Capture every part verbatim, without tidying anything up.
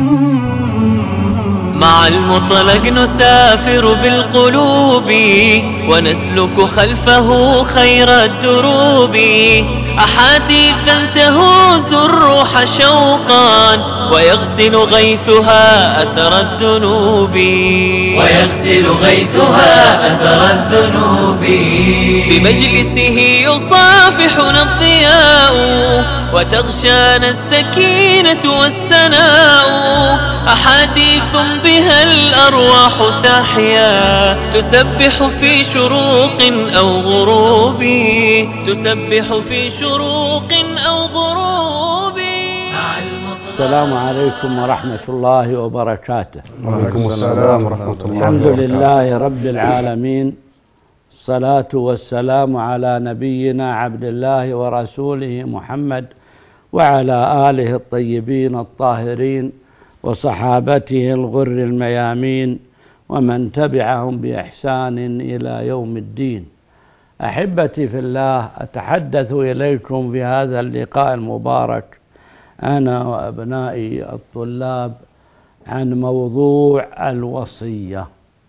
مع المطلق نسافر بالقلوب ونسلك خلفه خير الدروب، أحاديثا تهوز الروح شوقا ويغسل غيثها أثر الذنوب، ويغسل غيثها أثر الذنوب. بمجلسه يصافحنا الضياء وتغشانا السكينة والسناء، أحاديث بها الأرواح تحيا تسبح في شروق أو غروب، تسبح في شروق أو غروب. السلام عليكم ورحمة الله وبركاته. وعليكم السلام ورحمة الله وبركاته. الحمد لله رب العالمين، الصلاة والسلام على نبينا عبد الله ورسوله محمد وعلى آله الطيبين الطاهرين وصحابته الغر الميامين ومن تبعهم بإحسان إلى يوم الدين. أحبتي في الله، أتحدث إليكم في هذا اللقاء المبارك أنا وأبنائي الطلاب عن موضوع الوصية،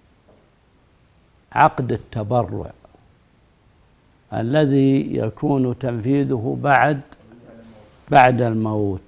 عقد التبرع الذي يكون تنفيذه بعد بعد الموت.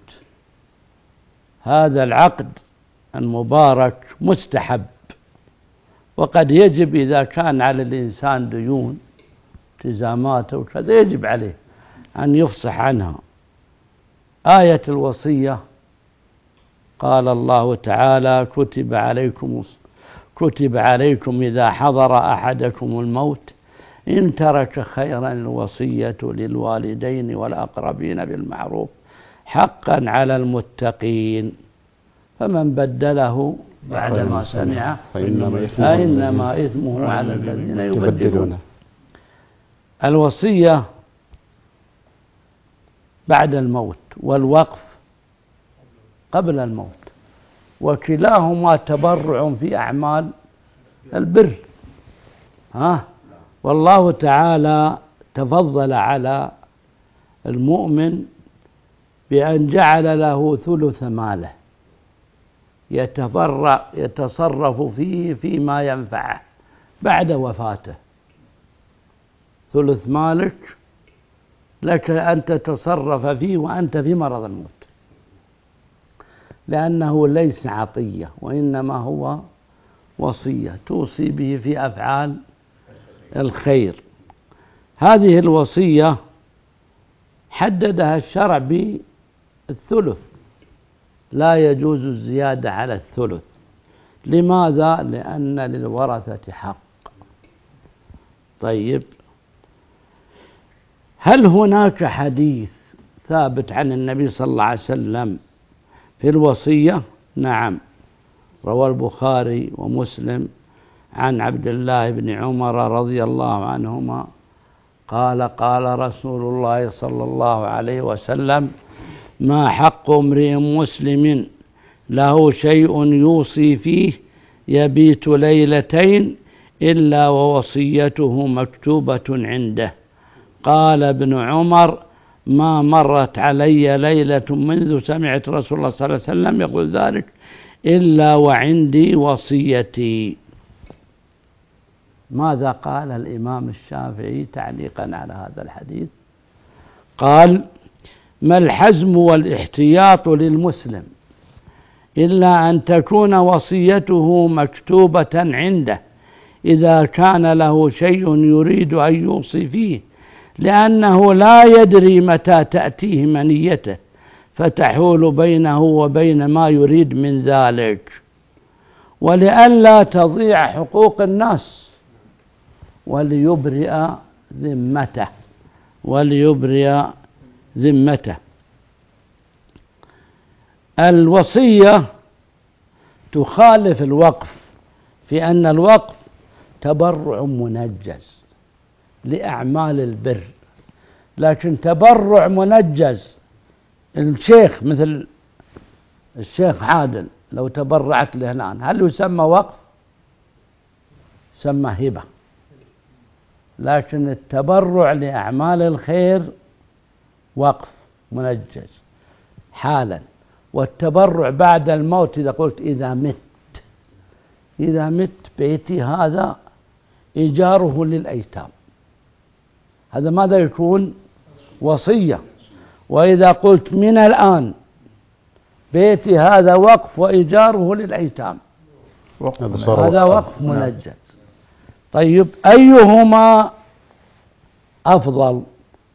هذا العقد المبارك مستحب، وقد يجب إذا كان على الإنسان ديون التزامات وكذا يجب عليه أن يفصح عنها. آية الوصية قال الله تعالى: كتب عليكم كتب عليكم إذا حضر أحدكم الموت إن ترك خيرا الوصية للوالدين والأقربين بالمعروف حقا على المتقين، فمن بدله بعدما سمعه فإنما إثمه على الذين يبدلونه. الوصية بعد الموت والوقف قبل الموت، وكلاهما تبرع في أعمال البر. ها والله تعالى تفضل على المؤمن بأن جعل له ثلث ماله يتبرع يتصرف فيه فيما ينفعه بعد وفاته. ثلث مالك لك أن تتصرف فيه وأنت في مرض الموت، لأنه ليس عطية وإنما هو وصية توصي به في أفعال الخير. هذه الوصية حددها الشرع بالثلث، لا يجوز الزيادة على الثلث. لماذا؟ لأن للورثة حق. طيب، هل هناك حديث ثابت عن النبي صلى الله عليه وسلم في الوصية؟ نعم، روى البخاري ومسلم عن عبد الله بن عمر رضي الله عنهما قال: قال رسول الله صلى الله عليه وسلم: ما حق امرئ مسلم له شيء يوصي فيه يبيت ليلتين إلا ووصيته مكتوبة عنده. قال ابن عمر: ما مرت علي ليلة منذ سمعت رسول الله صلى الله عليه وسلم يقول ذلك إلا وعندي وصيتي. ماذا قال الإمام الشافعي تعليقا على هذا الحديث؟ قال: ما الحزم والاحتياط للمسلم إلا أن تكون وصيته مكتوبة عنده إذا كان له شيء يريد أن يوصي فيه، لأنه لا يدري متى تأتيه منيته فتحول بينه وبين ما يريد من ذلك، ولئلا تضيع حقوق الناس، وليبرئ ذمته وليبرئ ذمته. الوصية تخالف الوقف في أن الوقف تبرع منجز لأعمال البر، لكن تبرع منجز الشيخ مثل الشيخ عادل لو تبرعت له الآن هل يسمى وقف؟ يسمى هبة. لكن التبرع لأعمال الخير وقف منجز حالا. والتبرع بعد الموت. إذا قلت إذا مت إذا مت بيتي هذا إيجاره للأيتام، هذا ماذا يكون؟ وصية. وإذا قلت من الآن بيتي هذا وقف وإيجاره للأيتام، هذا وقف منجز. طيب أيهما أفضل؟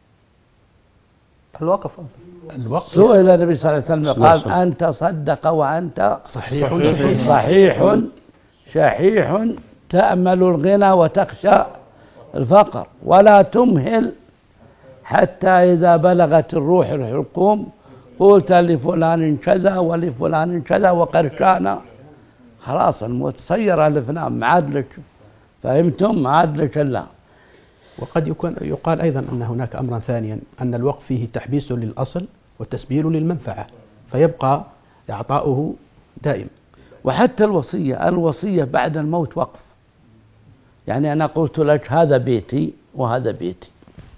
الوقف. الوقف. سئل النبي صلى الله عليه وسلم قال أنت صدق وأنت صحيح صحيح, صحيح شحيح تأمل الغنى وتخشى الفقر ولا تمهل حتى إذا بلغت الروح الحلقوم قلت لفلان كذا ولفلان كذا وقد كان. خلاص الموت صير الافلام ما عاد لك، فهمتم؟ ما عاد لك الا. وقد يكون يقال ايضا ان هناك امرا ثانيا، ان الوقف فيه تحبيس للاصل وتسبيل للمنفعه، فيبقى اعطاؤه دائم. وحتى الوصيه الوصيه بعد الموت وقف. يعني انا قلت لك هذا بيتي وهذا بيتي،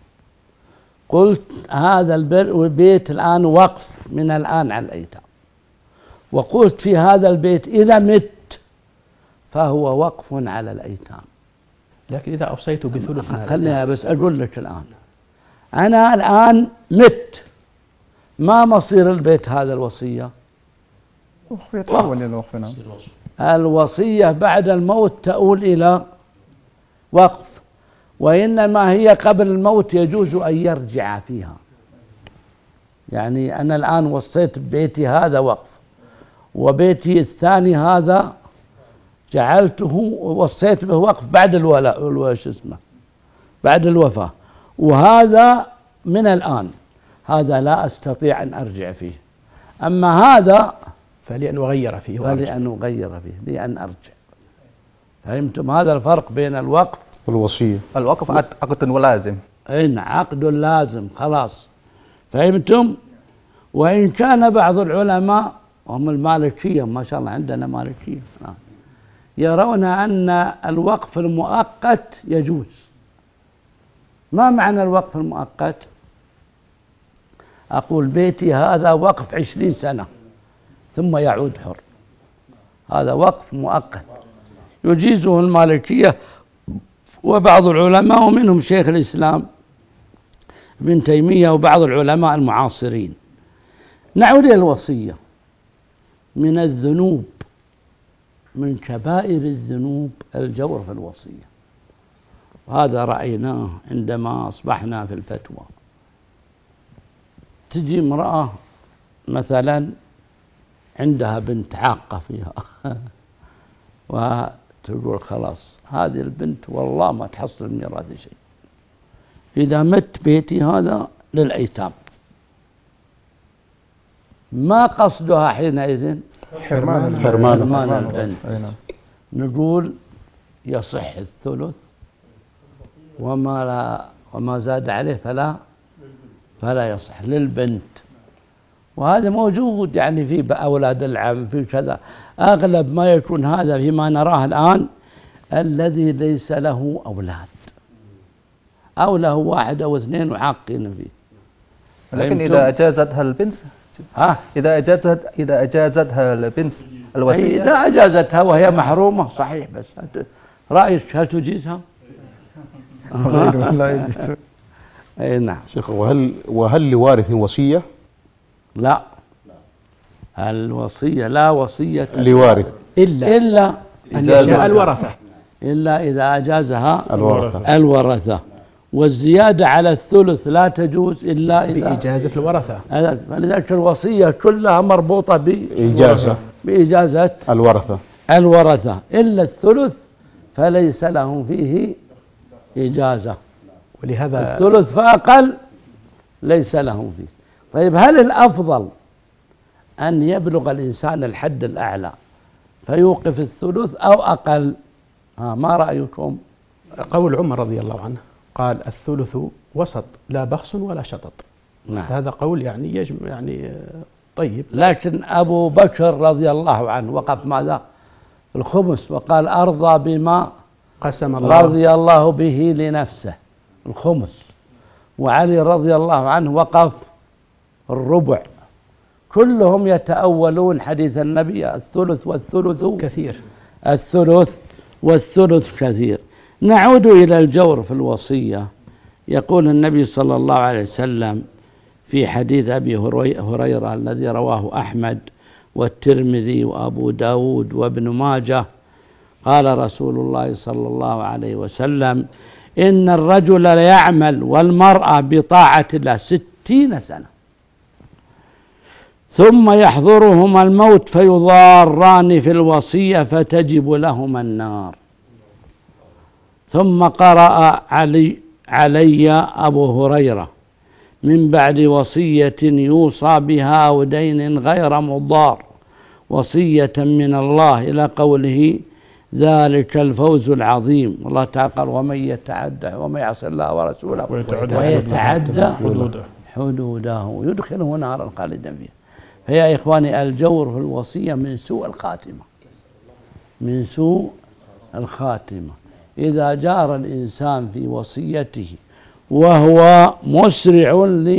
قلت هذا البيت الان وقف من الان على الايتام، وقلت في هذا البيت إذا مت فهو وقف على الأيتام. لكن إذا أوصيت بثلث مال، خليني بس أقول لك الآن، أنا الآن مت، ما مصير البيت هذا الوصية؟ يتحول إلى وقف. نعم. الوصية بعد الموت تؤول إلى وقف، وإنما هي قبل الموت يجوز أن يرجع فيها. يعني أنا الآن وصيت ببيتي هذا وقف، وبيتي الثاني هذا جعلته وصيت به وقف بعد الولاء شو اسمه بعد الوفاة، وهذا من الآن هذا لا أستطيع أن أرجع فيه. أما هذا فلأن أغير فيه فلأن أغير فيه لأن أرجع. فهمتم هذا الفرق بين الوقف والوصية؟ الوقف عقد ولازم. إن عقد لازم خلاص. فهمتم؟ وإن كان بعض العلماء وهم المالكية، ما شاء الله عندنا مالكية، يرون أن الوقف المؤقت يجوز. ما معنى الوقف المؤقت؟ أقول بيتي هذا وقف عشرين سنة ثم يعود حر، هذا وقف مؤقت يجيزه المالكية وبعض العلماء ومنهم شيخ الإسلام ابن تيمية وبعض العلماء المعاصرين. نعود إلى الوصية. من الذنوب من كبائر الذنوب الجور في الوصية، وهذا رأيناه عندما أصبحنا في الفتوى. تجي امرأة مثلا عندها بنت عاقة فيها وتقول خلاص هذه البنت والله ما تحصل الميراث شيء، إذا مت بيتي هذا للأيتام. ما قصدها حينئذ؟ حرمان حرمان البنت. نقول يصح الثلث وما لا وما زاد عليه فلا فلا يصح للبنت. وهذا موجود يعني في أولاد العم في كذا. أغلب ما يكون هذا فيما نراه الآن الذي ليس له أولاد أو له واحد أو اثنين وعاقين فيه. لكن إذا أجازتها البنت ها؟ إذا أجازت إذا أجازتها البنت الوصية، إذا أجازتها وهي محرومة صحيح، بس رأيك هل تجيزها؟ لا يجوز. أي نعم. شيخ، وهل وهل لوارث وصية؟ لا، الوصية لا وصية لوارث إلا إلا أن يشاء الورثة، إلا إذا أجازها الورثة. الورثة. والزيادة على الثلث لا تجوز إلا إذا بإجازة الورثة. فلذلك الوصية كلها مربوطة بإجازة بإجازة الورثة الورثة إلا الثلث فليس لهم فيه إجازة، ولهذا الثلث فأقل ليس لهم فيه. طيب هل الأفضل أن يبلغ الإنسان الحد الأعلى فيوقف الثلث أو أقل؟ ها ما رأيكم؟ قول عمر رضي الله عنه قال الثلث وسط لا بخس ولا شطط. نعم. هذا قول يعني يجم يعني طيب. لكن أبو بكر رضي الله عنه وقف ماذا؟ الخمس، وقال أرضى بما قسم الله رضي الله به لنفسه الخمس. وعلي رضي الله عنه وقف الربع، كلهم يتأولون حديث النبي الثلث والثلث كثير. الثلث والثلث كثير. نعود إلى الجور في الوصية. يقول النبي صلى الله عليه وسلم في حديث أبي هريرة الذي رواه أحمد والترمذي وأبو داود وابن ماجه، قال رسول الله صلى الله عليه وسلم: إن الرجل ليعمل والمرأة بطاعة الله ستين سنة ثم يحضرهما الموت فيضاران في الوصية فتجب لهما النار. ثم قرأ علي, علي أبو هريرة: من بعد وصية يوصى بها أو دين غير مضار وصية من الله، إلى قوله: ذلك الفوز العظيم. والله تعالى قال: ومن يتعدى ومن يعصي الله ورسوله ويتعدى حدوده, حدوده يدخله نارا خالدا فيها. فيا إخواني، الجور في الوصية من سوء الخاتمة، من سوء الخاتمة. إذا جار الإنسان في وصيته وهو مسرع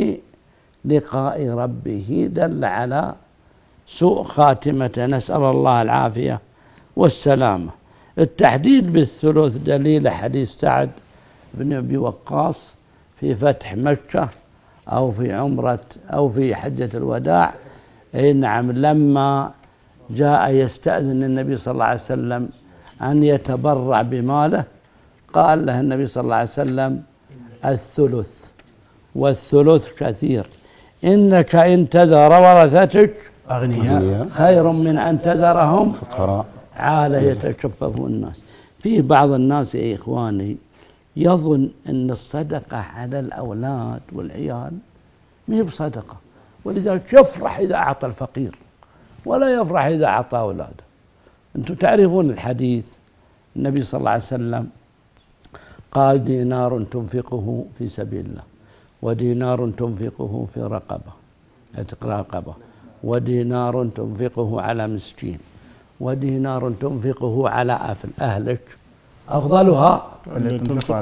للقاء ربه دل على سوء خاتمة، نسأل الله العافية والسلامة. التحديد بالثلث دليل حديث سعد بن أبي وقاص في فتح مكة أو في عمرة أو في حجة الوداع. أي نعم، لما جاء يستأذن النبي صلى الله عليه وسلم أن يتبرع بماله، قال له النبي صلى الله عليه وسلم: الثلث والثلث كثير، إنك إن تذر ورثتك أغنياء خير من أن تذرهم فقراء عالة يتكففون الناس. في بعض الناس يا إخواني يظن أن الصدقة على الأولاد والعيال ما هي بصدقة، ولذلك يفرح إذا أعطى الفقير ولا يفرح إذا أعطى أولاده. أنتم تعرفون الحديث، النبي صلى الله عليه وسلم قال: دينار تنفقه في سبيل الله، ودينار تنفقه في رقبة عتق رقبة، ودينار تنفقه على مسكين، ودينار تنفقه على أهلك، أفضلها الذي تنفق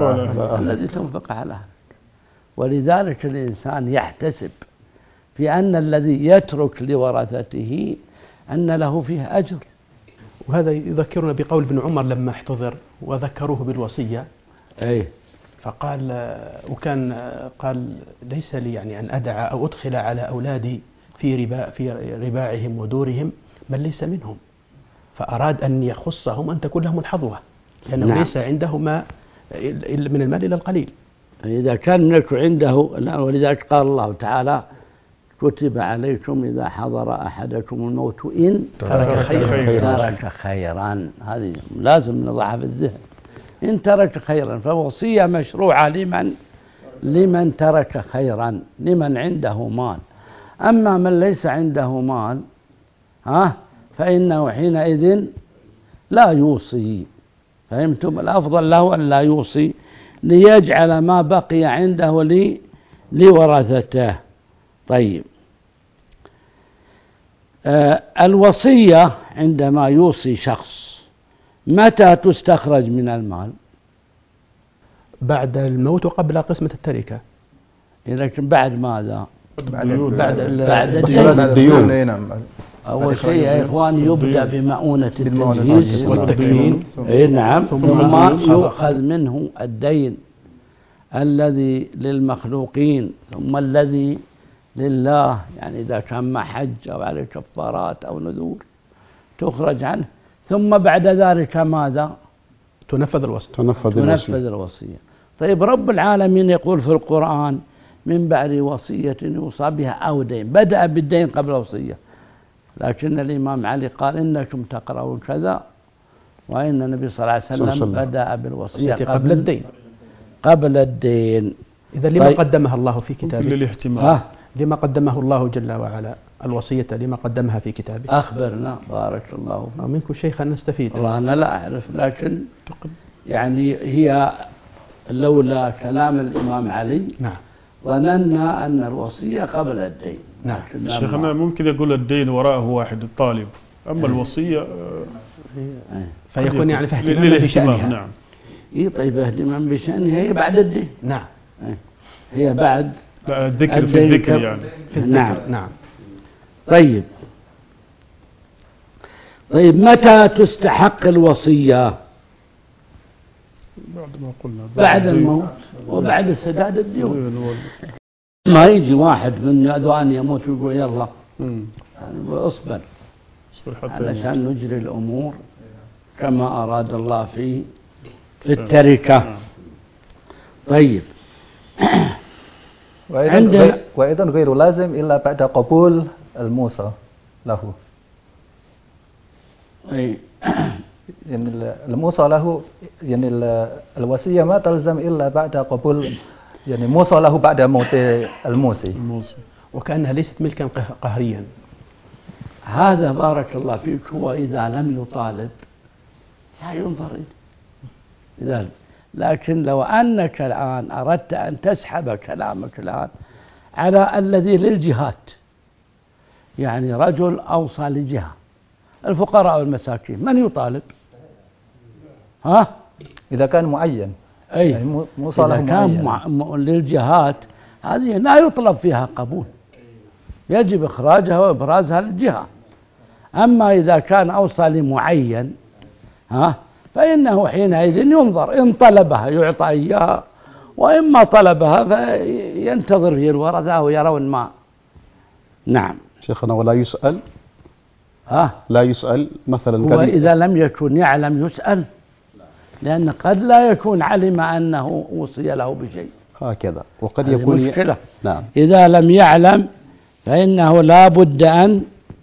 على أهلك. ولذلك الإنسان يحتسب في أن الذي يترك لورثته أن له فيه أجر. وهذا يذكرنا بقول ابن عمر لما احتضر وذكروه بالوصية، أي فقال وكان قال: ليس لي يعني أن أدع أو أدخل على أولادي في ربا في رباعهم ودورهم من ليس منهم، فأراد أن يخصهم أن تكون لهم الحظوة، لأنه نعم. ليس عنده ما من المال إلا القليل. إذا كان لك عنده، ولذلك قال الله تعالى: كتب عليكم إذا حضر أحدكم الموت إن ترك خيرا, ترك خيرا. هذه لازم نضعها في الذهن، إن ترك خيرا. فوصية مشروعة لمن لمن ترك خيرا، لمن عنده مال. أما من ليس عنده مال ها فإنه حينئذ لا يوصي. فهمتم؟ الأفضل له أن لا يوصي ليجعل ما بقي عنده لي لورثته. طيب، آه الوصية عندما يوصي شخص متى تستخرج من المال؟ بعد الموت وقبل قسمة التركة. لكن بعد ماذا؟ بعد بعد بعد الديون. أول شيء يا إخوان يبدأ بمؤونة التجهيز والتكفين، إيه نعم، ثم يؤخذ منه الدين الذي للمخلوقين ثم الذي لله، يعني إذا كان مع حج أو عليه كفارات أو نذور تخرج عنه، ثم بعد ذلك ماذا؟ تنفذ الوصية. تنفذ, تنفذ الوصية. طيب، رب العالمين يقول في القرآن: من بعد وصية يوصى بها أو دين. بدأ بالدين قبل الوصية، لكن الإمام علي قال: إنكم تقرؤون كذا، وإن النبي صلى الله عليه وسلم صلى الله. بدأ بالوصية قبل, قبل الدين قبل الدين. إذا لما طيب. قدمها الله في كتابه للاحتمال. لما قدمه الله جل وعلا الوصية، لما قدمها في كتابه؟ أخبرنا بارك الله فيك. منكم شيخا نستفيد. والله أنا لا أعرف، لكن يعني هي لولا كلام الإمام علي نعم ظننا أن الوصية قبل الدين. نعم. شيخنا ممكن يقول الدين وراءه واحد الطالب، أما أيه. الوصية أيه. فيكون يعني فاهتمام بشأنها. نعم. إيه طيب، اهتمام بشأنها هي بعد الدين. نعم. أيه. هي بعد الذكر في الذكر يعني في الذكر. نعم. نعم. طيب طيب متى تستحق الوصية؟ بعد ما قلنا بعد الموت وبعد سداد الديون. ما يجي واحد من أذوان يموت ويقول يلا اصبر علشان نجري الأمور كما أراد الله في في التركة. طيب وأيضا وأيضا غير لازم إلا بعد قبول الموصى له. أي يعني الموصى له، يعني الوصية ما تلزم إلا بعد قبول، يعني موصى له بعد موت الموصي، وكأنها ليست ملكا قهريا. هذا بارك الله فيك هو إذا لم يطالب لا ينظر إذا، لكن لو أنك الآن أردت أن تسحب كلامك الآن على الذي للجهات، يعني رجل أوصى لجهة الفقراء والمساكين، من يطالب؟ ها؟ إذا كان معين، أي يعني إذا كان مع... للجهات هذه لا يطلب فيها قبول، يجب إخراجها وإبرازها للجهة. أما إذا كان أوصى لمعين ها فإنه حينئذ ينظر، إن طلبها يعطى إياها، وإما طلبها فينتظر في الورثة ويرون ما. نعم شيخنا. ولا يسأل؟ ها؟ لا يسأل مثلا. هو إذا لم يكن يعلم يسأل، لأن قد لا يكون علم أنه أوصي له بشيء هكذا، وقد يكون مشكلة. نعم. إذا لم يعلم فإنه لا بد أن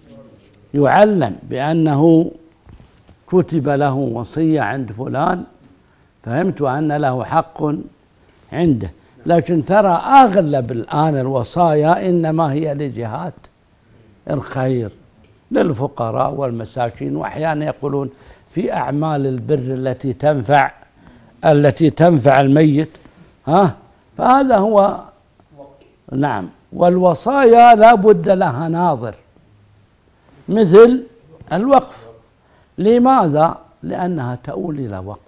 يعلم بأنه كتب له وصية عند فلان، فهمت أن له حق عنده. لكن ترى أغلب الآن الوصايا إنما هي لجهات الخير، للفقراء والمساكين، وأحيانا يقولون في أعمال البر التي تنفع التي تنفع الميت ها، فهذا هو. نعم. والوصايا لا بد لها ناظر مثل الوقف. لماذا؟ لأنها تؤول إلى وقف.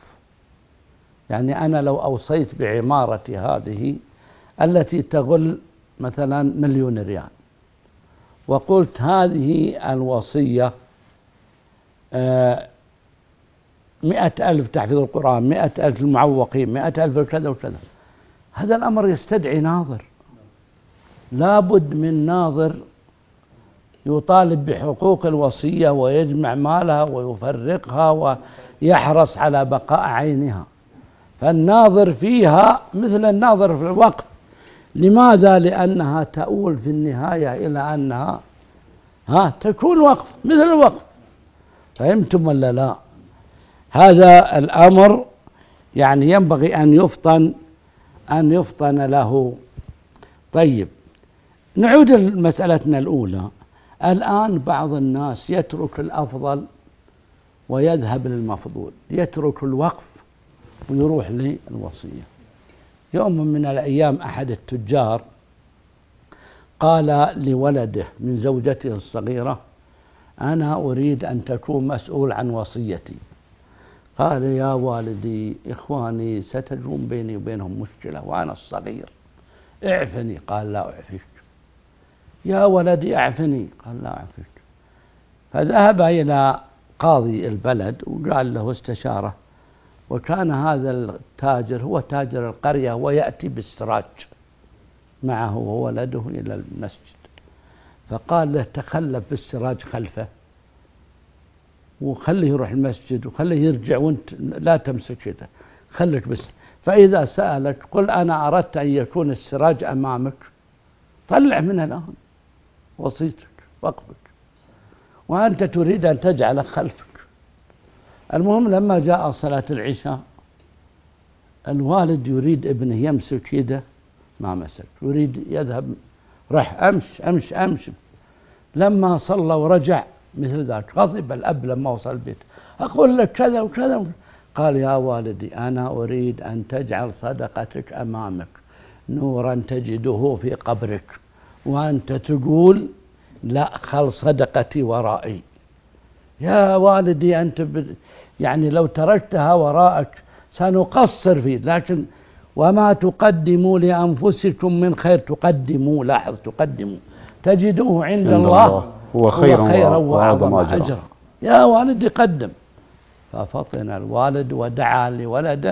يعني أنا لو أوصيت بعمارتي هذه التي تغل مثلا مليون ريال، وقلت هذه الوصية مئة ألف تحفيظ القرآن، مئة ألف المعوقين، مئة ألف كذا وكذا، هذا الأمر يستدعي ناظر، لابد من ناظر يطالب بحقوق الوصية ويجمع مالها ويفرقها ويحرص على بقاء عينها. فالناظر فيها مثل الناظر في الوقف. لماذا؟ لأنها تؤول في النهاية إلى أنها ها تكون وقف مثل الوقف. فهمتم ولا لا؟ هذا الأمر يعني ينبغي أن يفطن أن يفطن له. طيب نعود لمسألتنا الأولى. الآن بعض الناس يترك الأفضل ويذهب للمفضول، يترك الوقف ويروح للوصية. يوم من الأيام أحد التجار قال لولده من زوجته الصغيرة: أنا أريد أن تكون مسؤول عن وصيتي. قال: يا والدي إخواني ستجون بيني وبينهم مشكلة وأنا الصغير، اعفني. قال: لا أعفيك. يا ولدي أعفني. قال: لا أعفيك. فذهب إلى قاضي البلد وقال له استشاره، وكان هذا التاجر هو تاجر القرية ويأتي بالسراج معه وولده إلى المسجد، فقال له: تخلف بالسراج خلفه وخليه يروح المسجد وخليه يرجع وانت لا تمسك كذا، خليك بس، فإذا سألك قل أنا أردت أن يكون السراج أمامك، طلع منها الآن وصيتك وقفك، وأنت تريد أن تجعل خلفك. المهم لما جاء صلاة العشاء الوالد يريد ابنه يمسك يده، ما مسك، يريد يذهب، راح أمش أمش أمش. لما صلى ورجع مثل ذاك، غضب الأب لما وصل البيت: أقول لك كذا وكذا. قال: يا والدي أنا أريد أن تجعل صدقتك أمامك نورا تجده في قبرك، وأنت تقول لا، خل صدقتي ورائي. يا والدي أنت ب... يعني لو تركتها وراءك سنقصر فيه، لكن وما تقدموا لأنفسكم من خير تقدموا، لاحظ تقدموا، تجدوه عند, عند الله, الله هو خيرا, هو خيرا وأعظم وأعظم أجرا. أجرا. يا والدي قدم. ففطن الوالد ودعا لولده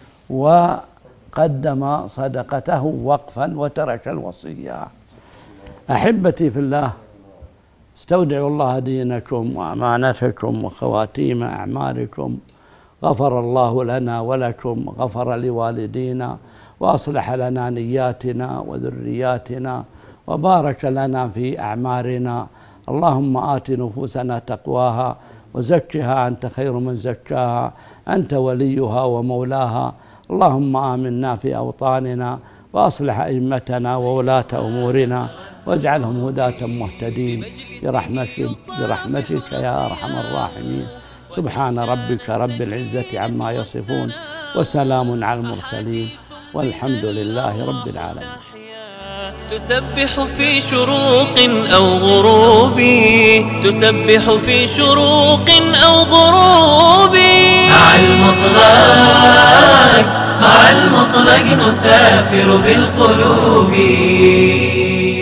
وقدم صدقته وقفا وترك الوصية. أحبتي في الله، استودعوا الله دينكم وأمانتكم وخواتيم أعمالكم. غفر الله لنا ولكم، غفر لوالدينا، وأصلح لنا نياتنا وذرياتنا، وبارك لنا في أعمارنا. اللهم آت نفوسنا تقواها وزكها أنت خير من زكاها، أنت وليها ومولاها. اللهم آمنا في أوطاننا وأصلح أئمتنا وولاة أمورنا واجعلهم هداة مهتدين برحمتك, برحمتك يا أرحم الراحمين. سبحان ربك رب العزة عما يصفون وسلام على المرسلين والحمد لله رب العالمين. تسبح في شروق أو غروب، تسبح في شروق أو غروب. مع المطلق مع المطلق نسافر بالقلوب.